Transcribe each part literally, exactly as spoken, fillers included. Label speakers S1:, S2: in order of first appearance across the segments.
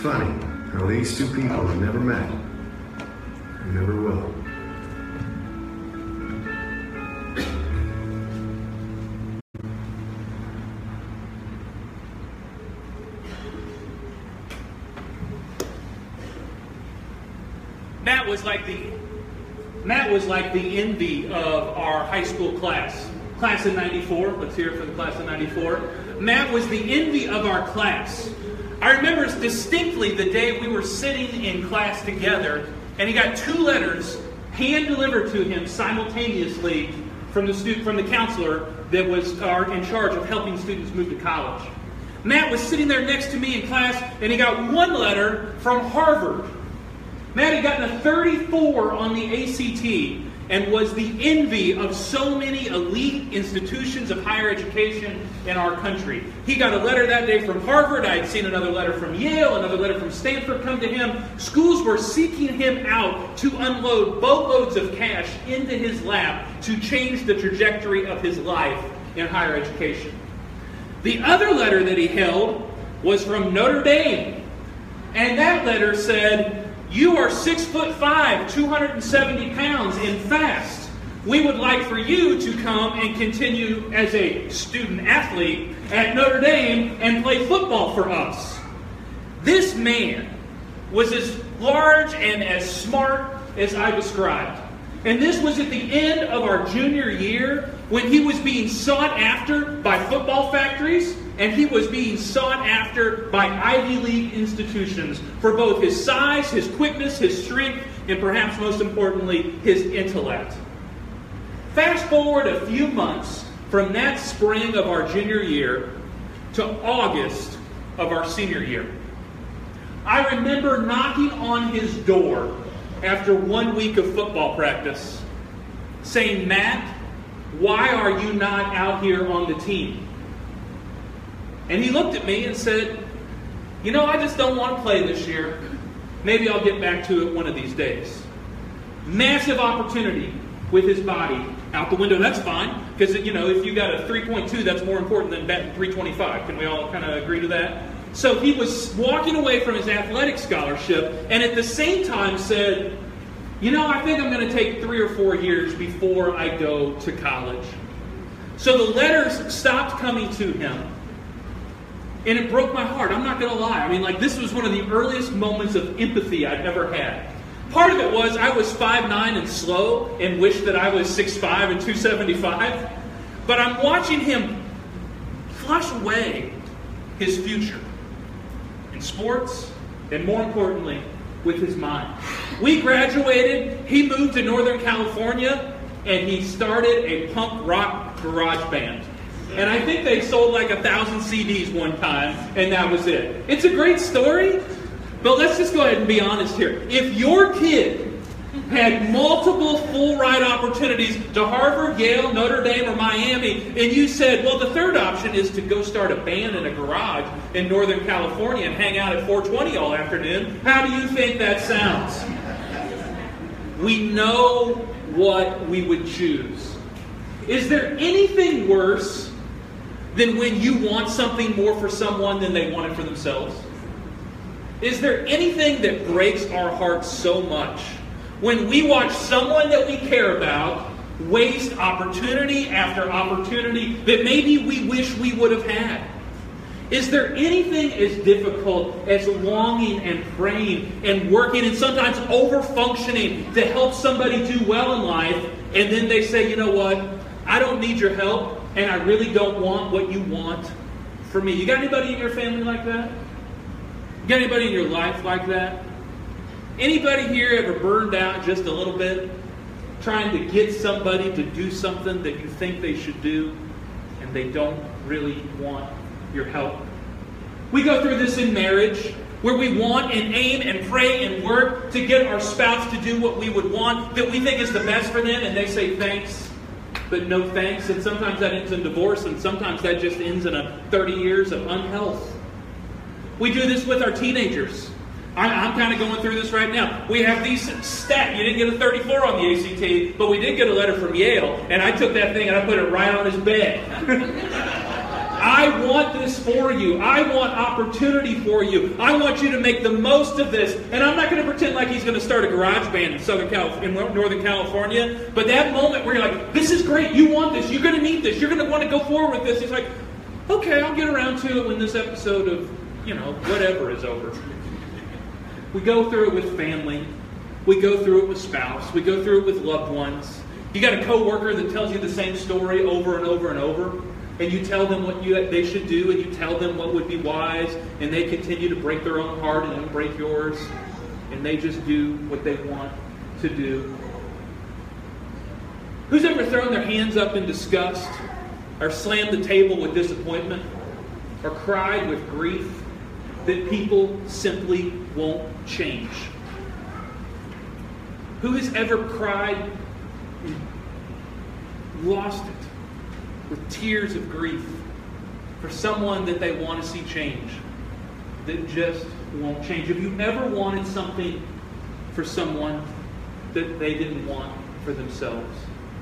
S1: Funny how these two people have never met and never will.
S2: Matt was like the Matt was like the envy of our high school class. Class of ninety-four. Let's hear it for the class of ninety-four. Matt was the envy of our class. I remember distinctly the day we were sitting in class together, and he got two letters hand-delivered to him simultaneously from the student, from the counselor that was uh, in charge of helping students move to college. Matt was sitting there next to me in class, and he got one letter from Harvard. Matt had gotten a thirty-four on the A C T and was the envy of so many elite institutions of higher education in our country. He got a letter that day from Harvard. I had seen another letter from Yale, another letter from Stanford come to him. Schools were seeking him out to unload boatloads of cash into his lap to change the trajectory of his life in higher education. The other letter that he held was from Notre Dame. And that letter said, "You are six foot five, two hundred seventy pounds in fast. We would like for you to come and continue as a student athlete at Notre Dame and play football for us." This man was as large and as smart as I described. And this was at the end of our junior year when he was being sought after by football factories, and he was being sought after by Ivy League institutions for both his size, his quickness, his strength, and perhaps most importantly, his intellect. Fast forward a few months from that spring of our junior year to August of our senior year. I remember knocking on his door after one week of football practice, saying, "Matt, why are you not out here on the team?" And he looked at me and said, "You know, I just don't want to play this year. Maybe I'll get back to it one of these days." Massive opportunity with his body out the window. That's fine, because, you know, if you got a three point two, that's more important than batting three twenty-five. Can we all kind of agree to that? So he was walking away from his athletic scholarship and at the same time said, "You know, I think I'm going to take three or four years before I go to college." So the letters stopped coming to him. And it broke my heart. I'm not going to lie. I mean, like, this was one of the earliest moments of empathy I'd ever had. Part of it was I was five nine and slow and wished that I was six five and two seventy-five. But I'm watching him flush away his future in sports and, more importantly, with his mind. We graduated. He moved to Northern California and he started a punk rock garage band. And I think they sold like a thousand C Ds one time, and that was it. It's a great story, but let's just go ahead and be honest here. If your kid had multiple full ride opportunities to Harvard, Yale, Notre Dame, or Miami, and you said, well, the third option is to go start a band in a garage in Northern California and hang out at four twenty all afternoon, how do you think that sounds? We know what we would choose. Is there anything worse than when you want something more for someone than they want it for themselves? Is there anything that breaks our hearts so much when we watch someone that we care about waste opportunity after opportunity that maybe we wish we would have had? Is there anything as difficult as longing and praying and working and sometimes over-functioning to help somebody do well in life, and then they say, "You know what? I don't need your help, and I really don't want what you want for me." You got anybody in your family like that? You got anybody in your life like that? Anybody here ever burned out just a little bit trying to get somebody to do something that you think they should do, and they don't really want your help? We go through this in marriage, where we want and aim and pray and work to get our spouse to do what we would want, that we think is the best for them, and they say thanks, but no thanks. And sometimes that ends in divorce, and sometimes that just ends in a thirty years of unhealth. We do this with our teenagers. I'm, I'm kind of going through this right now. We have these stats. You didn't get a thirty-four on the A C T, but we did get a letter from Yale, and I took that thing and I put it right on his bed. I want this for you. I want opportunity for you. I want you to make the most of this. And I'm not going to pretend like he's going to start a garage band in Southern Cal- in Northern California. But that moment where you're like, this is great. You want this. You're going to need this. You're going to want to go forward with this. He's like, okay, I'll get around to it when this episode of, you know, whatever is over. We go through it with family. We go through it with spouse. We go through it with loved ones. You got a coworker that tells you the same story over and over and over. And you tell them what you they should do, and you tell them what would be wise, and they continue to break their own heart and you break yours, and they just do what they want to do. Who's ever thrown their hands up in disgust, or slammed the table with disappointment, or cried with grief that people simply won't change? Who has ever cried and lost it with tears of grief for someone that they want to see change, that just won't change? Have you ever wanted something for someone that they didn't want for themselves?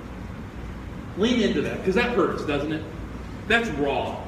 S2: Lean into that, because that hurts, doesn't it? That's raw.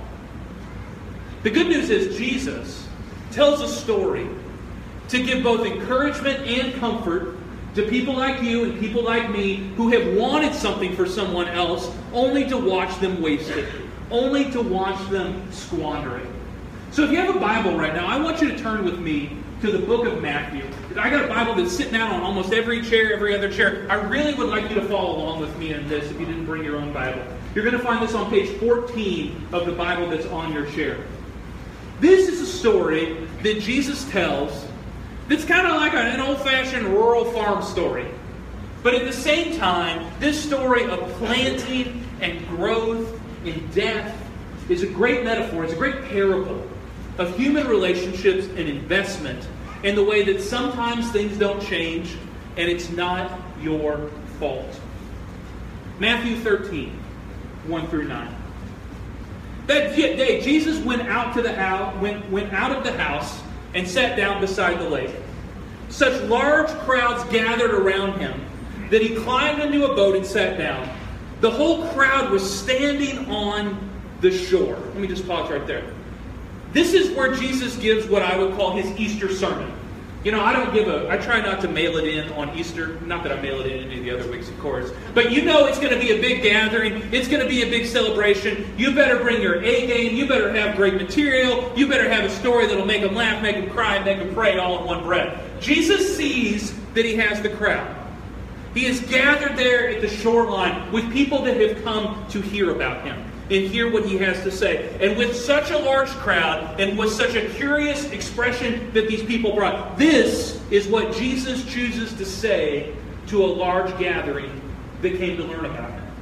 S2: The good news is Jesus tells a story to give both encouragement and comfort to people like you and people like me who have wanted something for someone else only to watch them waste it, only to watch them squander it. So if you have a Bible right now, I want you to turn with me to the book of Matthew. I got a Bible that's sitting out on almost every chair, every other chair. I really would like you to follow along with me in this if you didn't bring your own Bible. You're going to find this on page fourteen of the Bible that's on your chair. This is a story that Jesus tells it's kind of like an old-fashioned rural farm story. But at the same time, this story of planting and growth and death is a great metaphor. It's a great parable of human relationships and investment and the way that sometimes things don't change and it's not your fault. Matthew thirteen, one through nine. That day, Jesus went out to the house, went, went out of the house and sat down beside the lake. Such large crowds gathered around him that he climbed into a boat and sat down. The whole crowd was standing on the shore. Let me just pause right there. This is where Jesus gives what I would call his Easter sermon. You know, I don't give a, I try not to mail it in on Easter. Not that I mail it in any of the other weeks, of course. But you know it's going to be a big gathering. It's going to be a big celebration. You better bring your A game. You better have great material. You better have a story that'll make them laugh, make them cry, make them pray all in one breath. Jesus sees that he has the crowd. He is gathered there at the shoreline with people that have come to hear about him and hear what he has to say. And with such a large crowd and with such a curious expression that these people brought, this is what Jesus chooses to say to a large gathering that came to learn about him.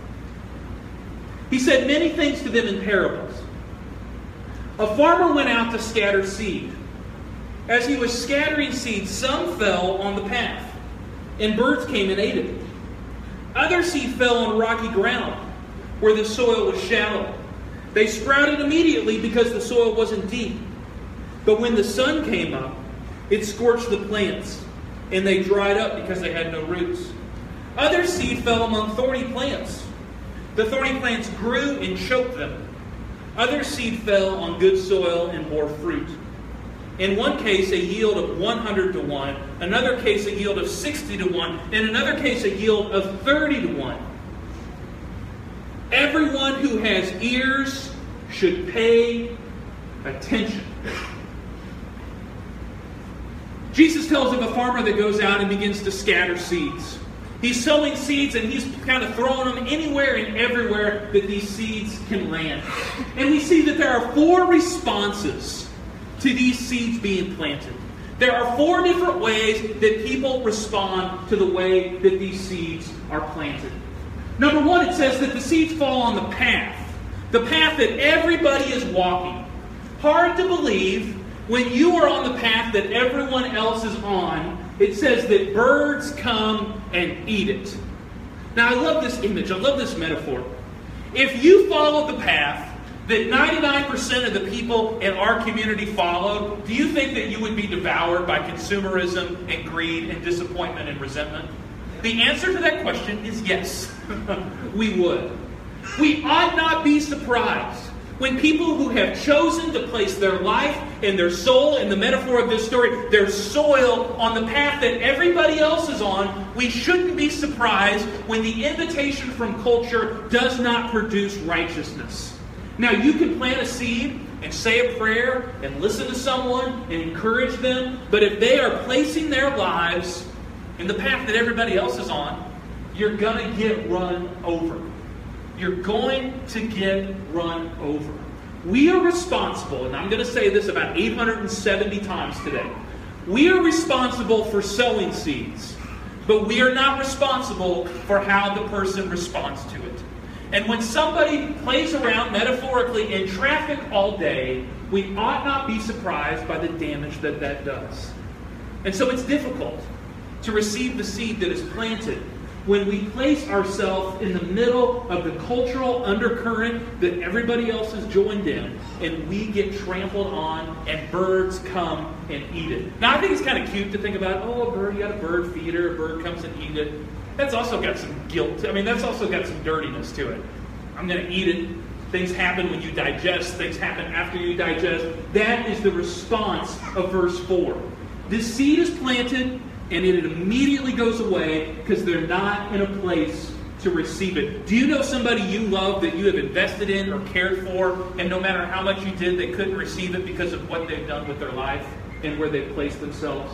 S2: He said many things to them in parables. A farmer went out to scatter seed. As he was scattering seed, some fell on the path, and birds came and ate it. Other seed fell on rocky ground, where the soil was shallow. They sprouted immediately because the soil wasn't deep. But when the sun came up, it scorched the plants, and they dried up because they had no roots. Other seed fell among thorny plants. The thorny plants grew and choked them. Other seed fell on good soil and bore fruit. In one case, a yield of one hundred to one. Another case, a yield of sixty to one. In another case, a yield of thirty to one. Everyone who has ears should pay attention. Jesus tells of a farmer that goes out and begins to scatter seeds. He's sowing seeds and he's kind of throwing them anywhere and everywhere that these seeds can land. And we see that there are four responses to these seeds being planted. There are four different ways that people respond to the way that these seeds are planted. Number one, it says that the seeds fall on the path. The path that everybody is walking. Hard to believe when you are on the path that everyone else is on. It says that birds come and eat it. Now I love this image. I love this metaphor. If you followed the path that ninety-nine percent of the people in our community followed, do you think that you would be devoured by consumerism and greed and disappointment and resentment? The answer to that question is yes. We would. We ought not be surprised When people who have chosen to place their life and their soul, in the metaphor of this story, their soil on the path that everybody else is on, we shouldn't be surprised when the invitation from culture does not produce righteousness. Now, you can plant a seed and say a prayer and listen to someone and encourage them, but if they are placing their lives in the path that everybody else is on, you're going to get run over. You're going to get run over. We are responsible, and I'm going to say this about eight hundred seventy times today. We are responsible for sowing seeds, but we are not responsible for how the person responds to it. And when somebody plays around metaphorically in traffic all day, we ought not be surprised by the damage that that does. And so it's difficult to receive the seed that is planted when we place ourselves in the middle of the cultural undercurrent that everybody else has joined in, and we get trampled on, and birds come and eat it. Now, I think it's kind of cute to think about, oh, a bird, you got a bird feeder, a bird comes and eats it. That's also got some guilt. I mean, that's also got some dirtiness to it. I'm going to eat it. Things happen when you digest. Things happen after you digest. That is the response of verse four. This seed is planted, and it immediately goes away because they're not in a place to receive it. Do you know somebody you love that you have invested in or cared for, and no matter how much you did, they couldn't receive it because of what they've done with their life and where they've placed themselves?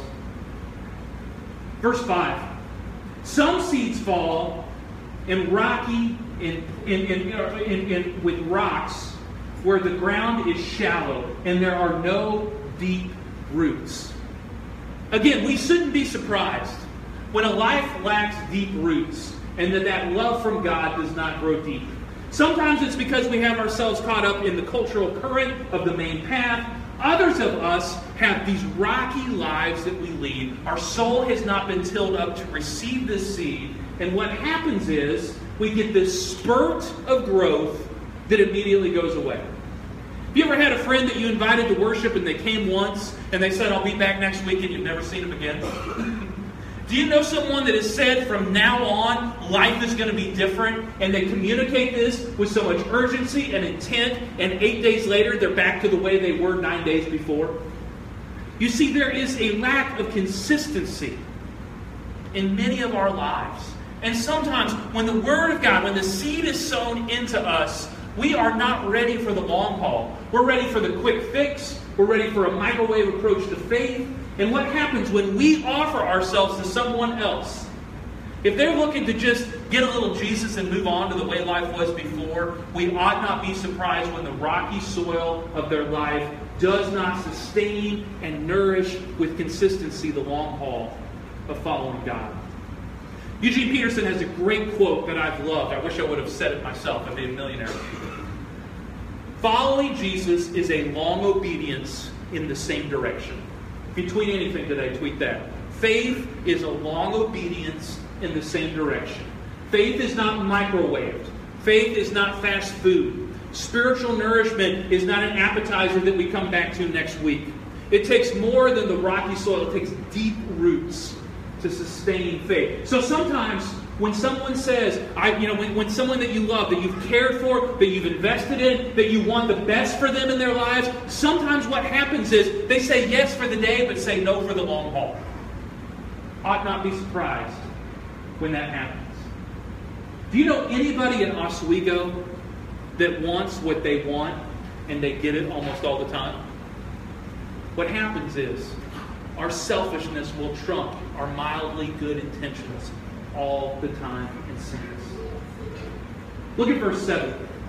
S2: Verse five. Some seeds fall in rocky, in, in, in, in, in, with rocks where the ground is shallow and there are no deep roots. Again, we shouldn't be surprised when a life lacks deep roots and that that love from God does not grow deep. Sometimes it's because we have ourselves caught up in the cultural current of the main path. Others of us have these rocky lives that we lead. Our soul has not been tilled up to receive this seed. And what happens is we get this spurt of growth that immediately goes away. Have you ever had a friend that you invited to worship and they came once and they said, I'll be back next week, and you've never seen them again? Do you know someone that has said from now on life is going to be different, and they communicate this with so much urgency and intent, and eight days later they're back to the way they were nine days before? You see, there is a lack of consistency in many of our lives. And sometimes when the Word of God, when the seed is sown into us, we are not ready for the long haul. We're ready for the quick fix. We're ready for a microwave approach to faith. And what happens when we offer ourselves to someone else? If they're looking to just get a little Jesus and move on to the way life was before, we ought not be surprised when the rocky soil of their life does not sustain and nourish with consistency the long haul of following God. Eugene Peterson has a great quote that I've loved. I wish I would have said it myself. I'd be a millionaire. Following Jesus is a long obedience in the same direction. If you tweet anything today, tweet that. Faith is a long obedience in the same direction. Faith is not microwaved. Faith is not fast food. Spiritual nourishment is not an appetizer that we come back to next week. It takes more than the rocky soil. It takes deep roots to sustain faith. So sometimes when someone says, I, you know, when, when someone that you love, that you've cared for, that you've invested in, that you want the best for them in their lives, sometimes what happens is they say yes for the day, but say no for the long haul. Ought not be surprised when that happens. Do you know anybody in Oswego that wants what they want and they get it almost all the time? What happens is our selfishness will trump our mildly good intentions all the time in sins. Look at verse seven.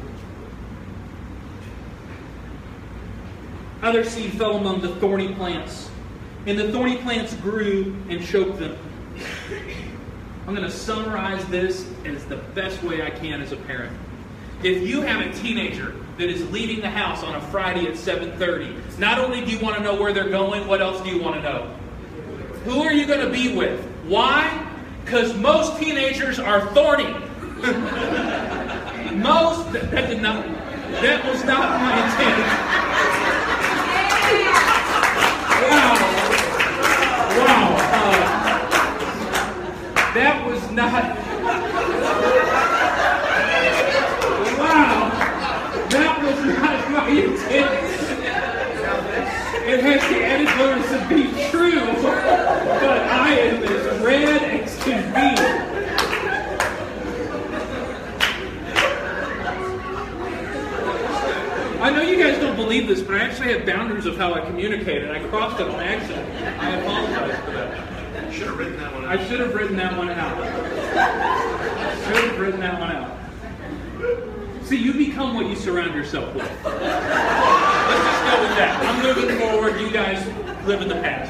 S2: Other seed fell among the thorny plants, and the thorny plants grew and choked them. I'm going to summarize this as the best way I can as a parent. If you have a teenager that is leaving the house on a Friday at seven thirty, not only do you want to know where they're going, what else do you want to know? Who are you going to be with? Why? Because most teenagers are thorny. most, that, that did not, that was not my intent. Wow. Wow. Uh, that was not, wow. That was not I have boundaries of how I communicate, and I crossed it on accident. I apologize for that.
S1: You should have written that one out.
S2: I should have written that one out. Should have written that one out. See, you become what you surround yourself with. Let's just go with that. I'm moving forward. You guys live in the past.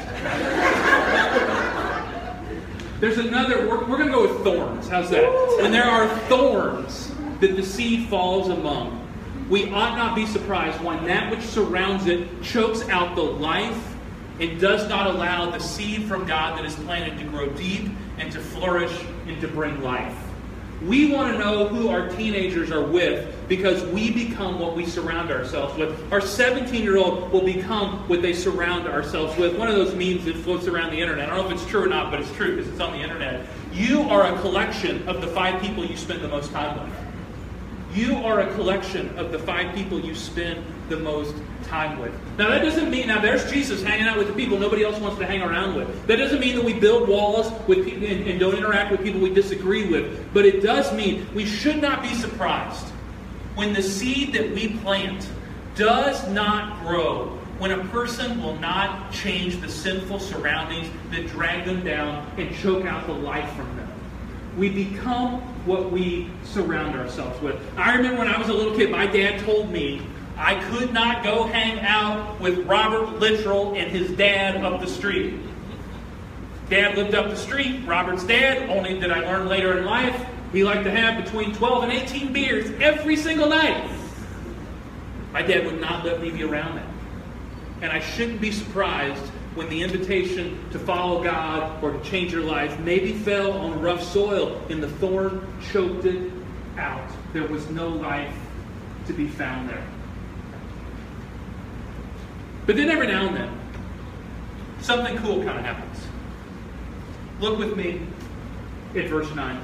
S2: There's another, we're, we're going to go with thorns. How's that? When there are thorns that the seed falls among, we ought not be surprised when that which surrounds it chokes out the life and does not allow the seed from God that is planted to grow deep and to flourish and to bring life. We want to know who our teenagers are with because we become what we surround ourselves with. Our seventeen-year-old will become what they surround ourselves with. One of those memes that floats around the internet. I don't know if it's true or not, but it's true because it's on the internet. You are a collection of the five people you spend the most time with. You are a collection of the five people you spend the most time with. Now that doesn't mean, now there's Jesus hanging out with the people nobody else wants to hang around with. That doesn't mean that we build walls with people and, and don't interact with people we disagree with. But it does mean we should not be surprised when the seed that we plant does not grow, when a person will not change the sinful surroundings that drag them down and choke out the life from them. We become what we surround ourselves with. I remember when I was a little kid, my dad told me I could not go hang out with Robert Littrell and his dad up the street. Dad lived up the street. Robert's dad, only that I learned later in life, he liked to have between twelve and eighteen beers every single night. My dad would not let me be around that. And I shouldn't be surprised when the invitation to follow God or to change your life maybe fell on rough soil and the thorn choked it out. There was no life to be found there. But then every now and then, something cool kind of happens. Look with me at verse nine.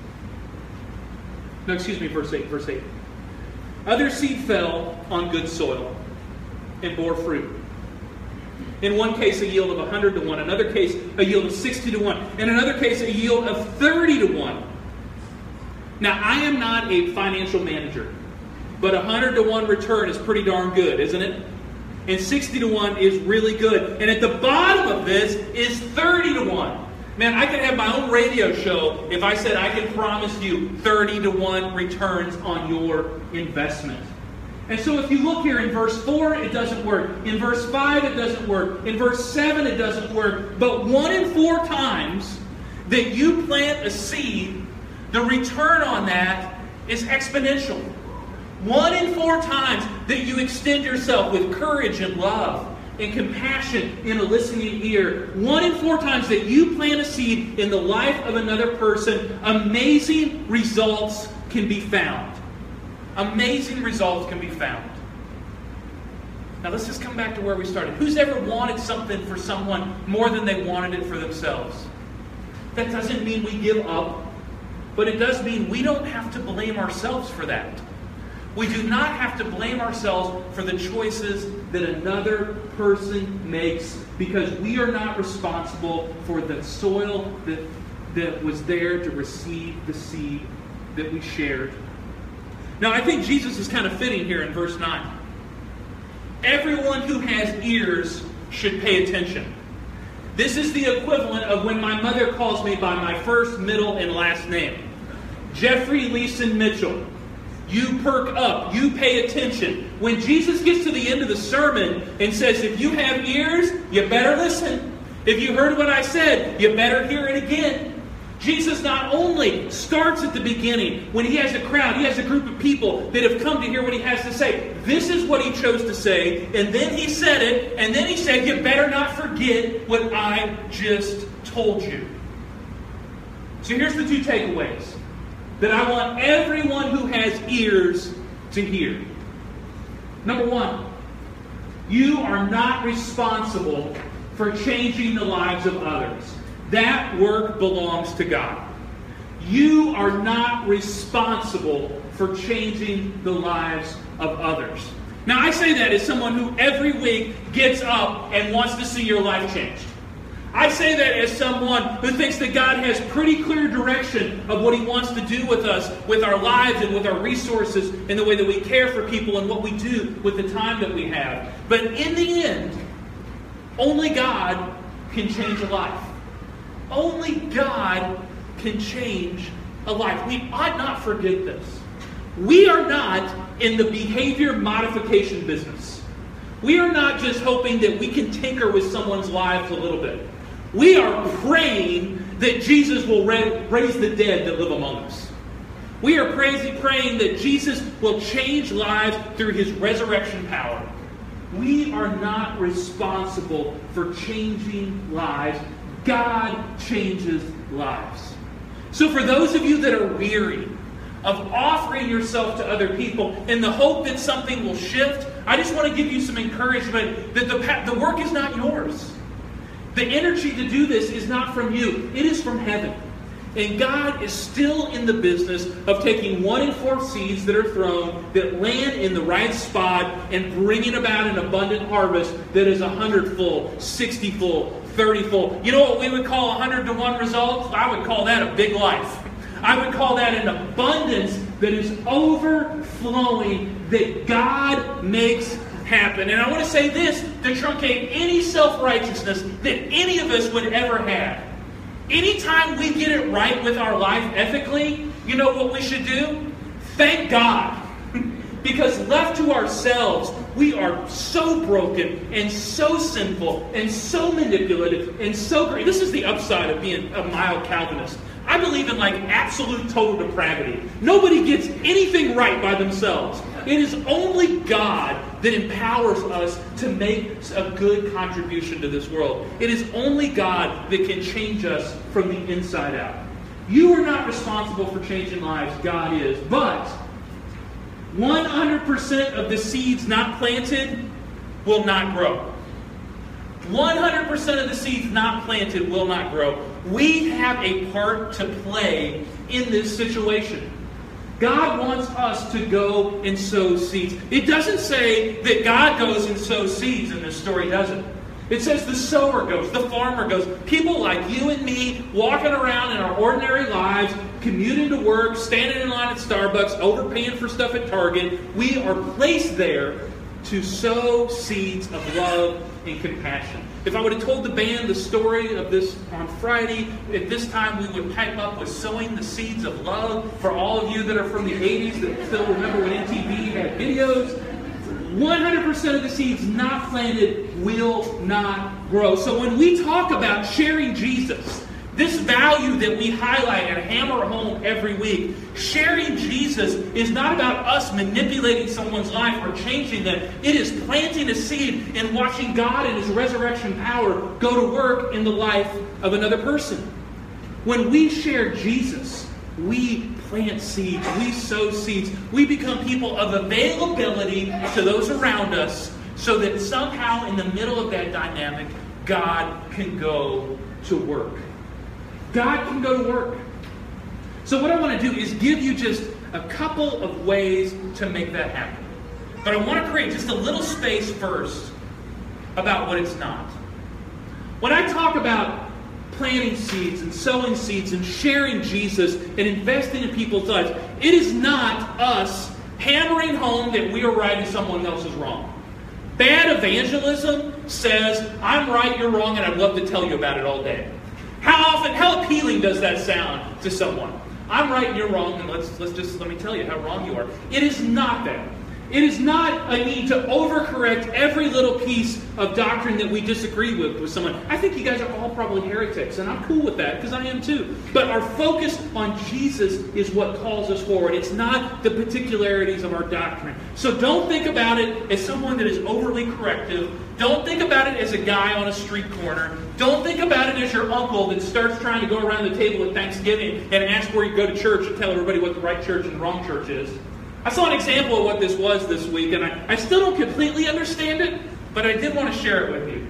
S2: No, excuse me, verse eight. Verse eight. Other seed fell on good soil and bore fruit. In one case, a yield of one hundred to one. In another case, a yield of sixty to one. In another case, a yield of thirty to one. Now, I am not a financial manager, but a one hundred to one return is pretty darn good, isn't it? And sixty to one is really good. And at the bottom of this is thirty to one. Man, I could have my own radio show if I said I can promise you thirty to one returns on your investment. And so if you look here in verse four, it doesn't work. In verse five, it doesn't work. In verse seven, it doesn't work. But one in four times that you plant a seed, the return on that is exponential. One in four times that you extend yourself with courage and love and compassion in a listening ear. One in four times that you plant a seed in the life of another person, amazing results can be found. Amazing results can be found. Now let's just come back to where we started. Who's ever wanted something for someone more than they wanted it for themselves? That doesn't mean we give up, but it does mean we don't have to blame ourselves for that. We do not have to blame ourselves for the choices that another person makes because we are not responsible for the soil that, that was there to receive the seed that we shared. Now, I think Jesus is kind of fitting here in verse nine. Everyone who has ears should pay attention. This is the equivalent of when my mother calls me by my first, middle, and last name. Jeffrey Leeson Mitchell. You perk up. You pay attention. When Jesus gets to the end of the sermon and says, if you have ears, you better listen. If you heard what I said, you better hear it again. Jesus not only starts at the beginning, when he has a crowd, he has a group of people that have come to hear what he has to say. This is what he chose to say, and then he said it, and then he said, you better not forget what I just told you. So here's the two takeaways that I want everyone who has ears to hear. Number one, you are not responsible for changing the lives of others. That work belongs to God. You are not responsible for changing the lives of others. Now, I say that as someone who every week gets up and wants to see your life changed. I say that as someone who thinks that God has pretty clear direction of what He wants to do with us, with our lives and with our resources, and the way that we care for people and what we do with the time that we have. But in the end, only God can change a life. Only God can change a life. We ought not forget this. We are not in the behavior modification business. We are not just hoping that we can tinker with someone's lives a little bit. We are praying that Jesus will raise the dead that live among us. We are praying, praying that Jesus will change lives through His resurrection power. We are not responsible for changing lives. God changes lives. So for those of you that are weary of offering yourself to other people in the hope that something will shift, I just want to give you some encouragement that the, the work is not yours. The energy to do this is not from you. It is from heaven. And God is still in the business of taking one in four seeds that are thrown, that land in the right spot, and bringing about an abundant harvest that is a hundred-fold, sixty-fold, thirty-fold. You know what we would call a hundred to one results? I would call that a big life. I would call that an abundance that is overflowing, that God makes happen. And I want to say this to truncate any self-righteousness that any of us would ever have. Anytime we get it right with our life ethically, you know what we should do? Thank God. Because left to ourselves, we are so broken and so sinful and so manipulative and so great. This is the upside of being a mild Calvinist. I believe in like absolute total depravity. Nobody gets anything right by themselves. It is only God that empowers us to make a good contribution to this world. It is only God that can change us from the inside out. You are not responsible for changing lives. God is. But one hundred percent of the seeds not planted will not grow. one hundred percent of the seeds not planted will not grow. We have a part to play in this situation. God wants us to go and sow seeds. It doesn't say that God goes and sows seeds in this story, does it? It says the sower goes, the farmer goes. People like you and me walking around in our ordinary lives, commuting to work, standing in line at Starbucks, overpaying for stuff at Target. We are placed there to sow seeds of love and compassion. If I would have told the band the story of this on Friday, at this time we would pipe up with sowing the seeds of love for all of you that are from the eighties that still remember when M T V had videos. one hundred percent of the seeds not planted will not grow. So when we talk about sharing Jesus, this value that we highlight and hammer home every week, sharing Jesus is not about us manipulating someone's life or changing them. It is planting a seed and watching God and His resurrection power go to work in the life of another person. When we share Jesus, we plant seeds, we sow seeds, we become people of availability to those around us so that somehow in the middle of that dynamic, God can go to work. God can go to work. So what I want to do is give you just a couple of ways to make that happen. But I want to create just a little space first about what it's not. When I talk about planting seeds and sowing seeds and sharing Jesus and investing in people's lives, it is not us hammering home that we are right and someone else is wrong. Bad evangelism says, I'm right, you're wrong, and I'd love to tell you about it all day. How often, how appealing does that sound to someone? I'm right and you're wrong, and let's let's just let me tell you how wrong you are. It is not that. It is not a need to overcorrect every little piece of doctrine that we disagree with with someone. I think you guys are all probably heretics, and I'm cool with that because I am too. But our focus on Jesus is what calls us forward. It's not the particularities of our doctrine. So don't think about it as someone that is overly corrective. Don't think about it as a guy on a street corner. Don't think about it as your uncle that starts trying to go around the table at Thanksgiving and ask where you go to church and tell everybody what the right church and the wrong church is. I saw an example of what this was this week, and I, I still don't completely understand it, but I did want to share it with you.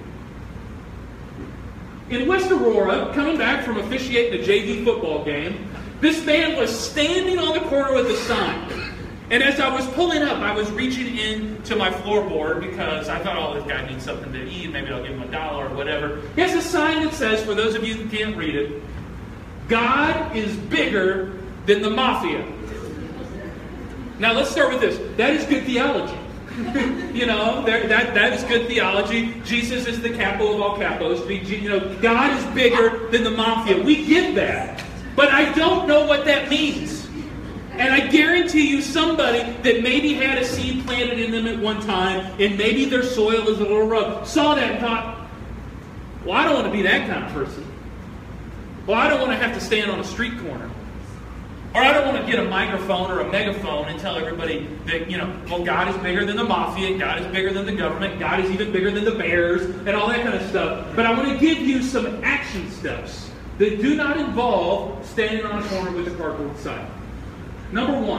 S2: In West Aurora, coming back from officiating a J V football game, this man was standing on the corner with a sign. And as I was pulling up, I was reaching in to my floorboard because I thought, oh, this guy needs something to eat. Maybe I'll give him a dollar or whatever. He has a sign that says, for those of you who can't read it, God is bigger than the mafia. Now let's start with this. That is good theology. you know, that, that is good theology. Jesus is the capo of all capos. You know, God is bigger than the mafia. We get that. But I don't know what that means. And I guarantee you somebody that maybe had a seed planted in them at one time, and maybe their soil is a little rough, saw that and thought, well, I don't want to be that kind of person. Well, I don't want to have to stand on a street corner. Or I don't want to get a microphone or a megaphone and tell everybody that, you know, well, God is bigger than the mafia, God is bigger than the government, God is even bigger than the bears, and all that kind of stuff. But I want to give you some action steps that do not involve standing on a corner with a cardboard sign. Number one,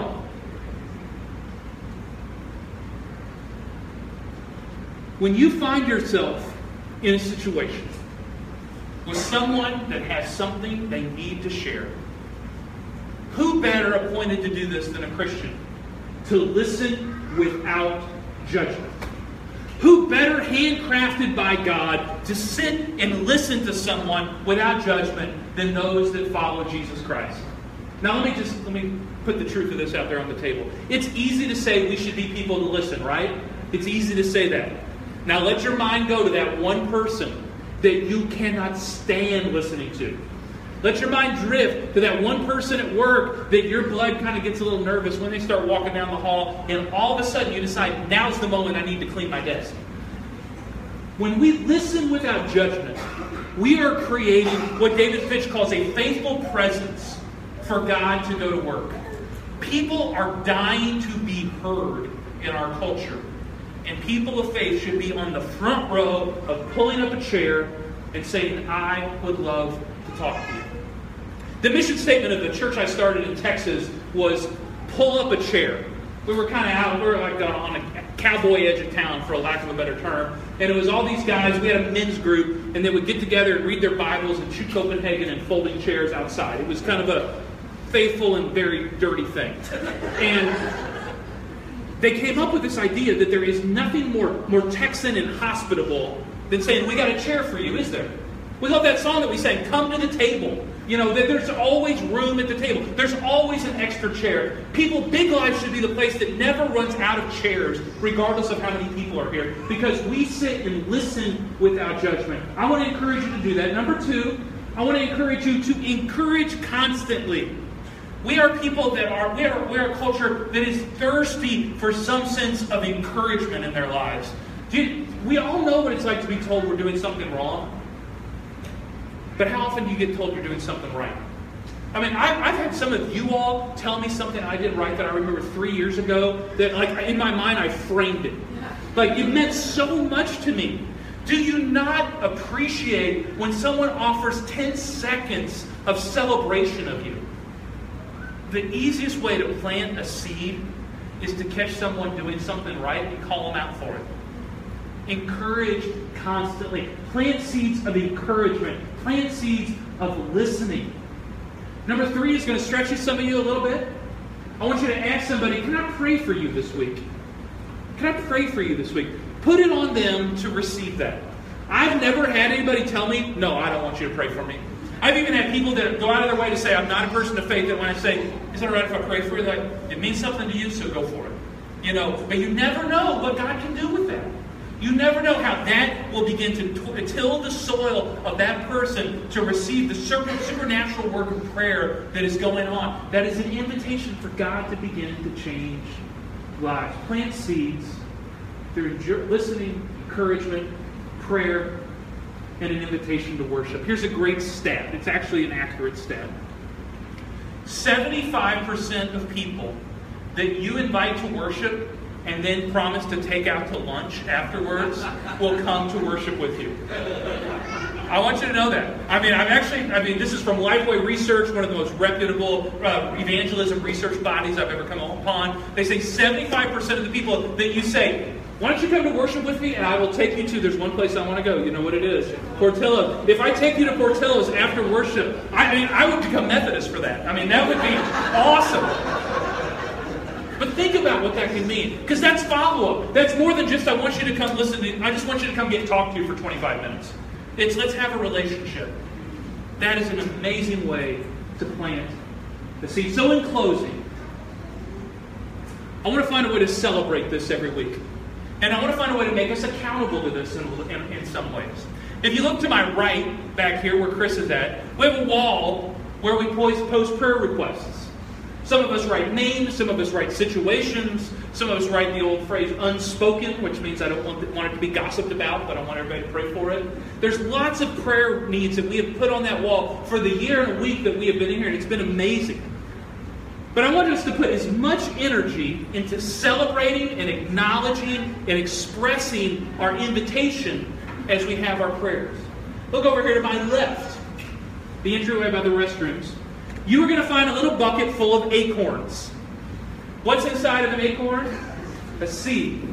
S2: when you find yourself in a situation with someone that has something they need to share, who better appointed to do this than a Christian? To listen without judgment. Who better handcrafted by God to sit and listen to someone without judgment than those that follow Jesus Christ? Now let me just let me put the truth of this out there on the table. It's easy to say we should be people to listen, right? It's easy to say that. Now let your mind go to that one person that you cannot stand listening to. Let your mind drift to that one person at work that your blood kind of gets a little nervous when they start walking down the hall, and all of a sudden you decide, now's the moment I need to clean my desk. When we listen without judgment, we are creating what David Fitch calls a faithful presence for God to go to work. People are dying to be heard in our culture. And people of faith should be on the front row of pulling up a chair and saying, I would love to talk to you. The mission statement of the church I started in Texas was pull up a chair. We were kind of out, we were like on a cowboy edge of town, for a lack of a better term. And it was all these guys, we had a men's group, and they would get together and read their Bibles and chew Copenhagen and folding chairs outside. It was kind of a faithful and very dirty thing. And they came up with this idea that there is nothing more, more Texan and hospitable than saying, we got a chair for you, is there? We love that song that we sang, come to the table. You know, there's always room at the table. There's always an extra chair. People, Big Life should be the place that never runs out of chairs, regardless of how many people are here, because we sit and listen without judgment. I want to encourage you to do that. Number two, I want to encourage you to encourage constantly. We are people that are, we are, we are a culture that is thirsty for some sense of encouragement in their lives. Do you, we all know what it's like to be told we're doing something wrong. But how often do you get told you're doing something right? I mean, I've, I've had some of you all tell me something I did right that I remember three years ago that, like, in my mind, I framed it. Like, it meant so much to me. Do you not appreciate when someone offers ten seconds of celebration of you? The easiest way to plant a seed is to catch someone doing something right and call them out for it. Encourage constantly. Plant seeds of encouragement. Plant seeds of listening. Number three is going to stretch you, some of you, a little bit. I want you to ask somebody, can I pray for you this week? Can I pray for you this week? Put it on them to receive that. I've never had anybody tell me, no, I don't want you to pray for me. I've even had people that go out of their way to say, I'm not a person of faith, that when I say, is it all right if I pray for you? Like, it means something to you, so go for it. You know, but you never know what God can do with that. You never know how that will begin to t- till the soil of that person to receive the super- supernatural work of prayer that is going on. That is an invitation for God to begin to change lives. Plant seeds through listening, encouragement, prayer, and an invitation to worship. Here's a great stat. It's actually an accurate stat. seventy-five percent of people that you invite to worship and then promise to take out to lunch afterwards will come to worship with you. I want you to know that. I mean, I'm actually, I mean, this is from Lifeway Research, one of the most reputable uh, evangelism research bodies I've ever come upon. They say seventy-five percent of the people that you say, why don't you come to worship with me and I will take you to, there's one place I want to go. You know what it is? Portillo's. If I take you to Portillo's after worship, I, I mean, I would become Methodist for that. I mean, that would be awesome. But think about what that can mean. Because that's follow-up. That's more than just, I want you to come listen to, I just want you to come get and talk to you for twenty-five minutes. It's, let's have a relationship. That is an amazing way to plant the seed. So in closing, I want to find a way to celebrate this every week. And I want to find a way to make us accountable to this in, in, in some ways. If you look to my right, back here where Chris is at, we have a wall where we post, post prayer requests. Some of us write names, some of us write situations, some of us write the old phrase unspoken, which means I don't want, to, want it to be gossiped about, but I want everybody to pray for it. There's lots of prayer needs that we have put on that wall for the year and a week that we have been in here, and it's been amazing. But I want us to put as much energy into celebrating and acknowledging and expressing our invitation as we have our prayers. Look over here to my left, the entryway by the restrooms. You are going to find a little bucket full of acorns. What's inside of an acorn? A seed.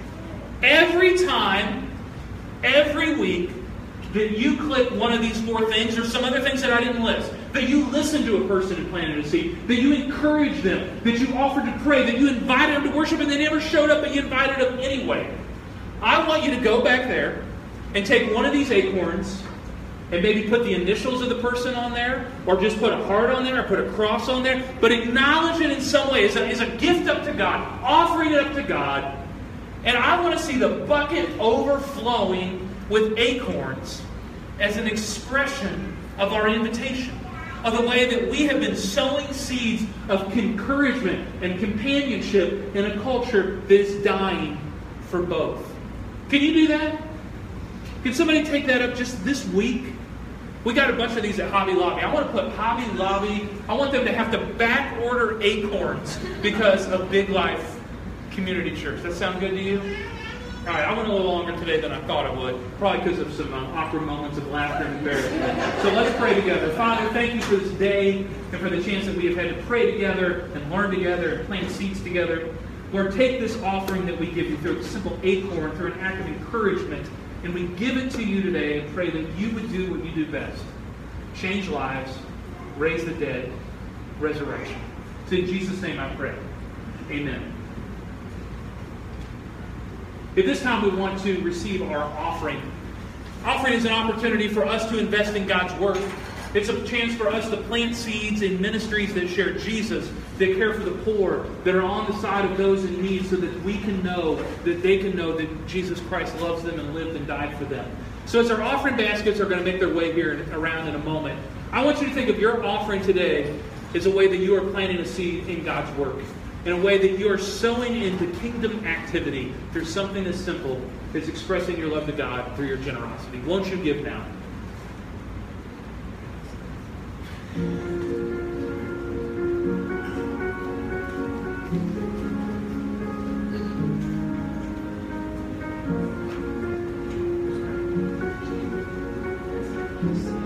S2: Every time, every week, that you click one of these four things, or some other things that I didn't list, that you listen to a person and planted a seed, that you encourage them, that you offered to pray, that you invited them to worship and they never showed up, but you invited them anyway. I want you to go back there and take one of these acorns and maybe put the initials of the person on there, or just put a heart on there, or put a cross on there, but acknowledge it in some way as a, as a gift up to God, offering it up to God. And I want to see the bucket overflowing with acorns as an expression of our invitation, of the way that we have been sowing seeds of encouragement and companionship in a culture that is dying for both. Can you do that? Can somebody take that up just this week? We got a bunch of these at Hobby Lobby. I want to put Hobby Lobby, I want them to have to back order acorns because of Big Life Community Church. That sound good to you? All right, I went a little longer today than I thought I would, probably because of some uh, awkward moments of laughter and embarrassment. So let's pray together. Father, thank you for this day and for the chance that we have had to pray together and learn together and plant seeds together. Lord, take this offering that we give you through a simple acorn, through an act of encouragement, and we give it to you today and pray that you would do what you do best. Change lives, raise the dead, resurrection. So in Jesus' name I pray. Amen. At this time we want to receive our offering. Offering is an opportunity for us to invest in God's work. It's a chance for us to plant seeds in ministries that share Jesus, that care for the poor, that are on the side of those in need, so that we can know, that they can know that Jesus Christ loves them and lived and died for them. So as our offering baskets are going to make their way here around in a moment, I want you to think of your offering today as a way that you are planting a seed in God's work, in a way that you are sowing into kingdom activity through something as simple as expressing your love to God through your generosity. Won't you give now?
S3: Thank you.